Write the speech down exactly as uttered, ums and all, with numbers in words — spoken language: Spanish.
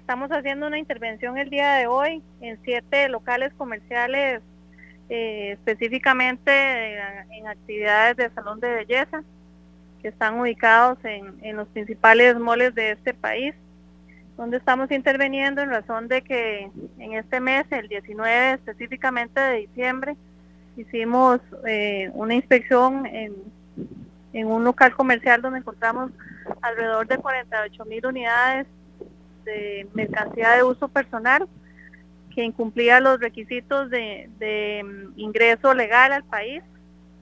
estamos haciendo una intervención el día de hoy en siete locales comerciales, eh, específicamente en actividades de salón de belleza, que están ubicados en, en los principales moles de este país, donde estamos interviniendo en razón de que en este mes, el diecinueve específicamente de diciembre, hicimos eh, una inspección en, en un local comercial donde encontramos alrededor de cuarenta y ocho mil unidades de mercancía de uso personal que incumplía los requisitos de, de ingreso legal al país,